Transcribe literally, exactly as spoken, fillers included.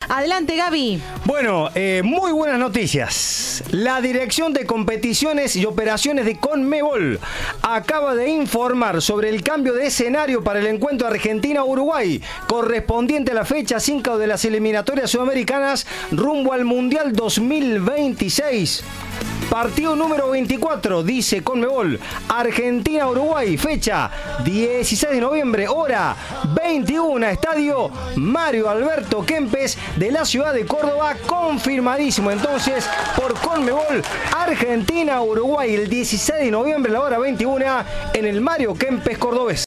Adelante, Gaby. Bueno, eh, muy buenas noticias. La Dirección de Competiciones y Operaciones de Conmebol acaba de informar sobre el cambio de escenario para el encuentro Argentina-Uruguay, correspondiente a la fecha cinco de las eliminatorias sudamericanas rumbo al Mundial dos mil veintiséis. Partido número veinticuatro, dice Conmebol, Argentina-Uruguay, fecha dieciséis de noviembre, hora veintiuno, estadio Mario Alberto Kempes de la ciudad de Córdoba, confirmadísimo entonces por Conmebol, Argentina-Uruguay, el dieciséis de noviembre, la hora veintiuno, en el Mario Kempes cordobés.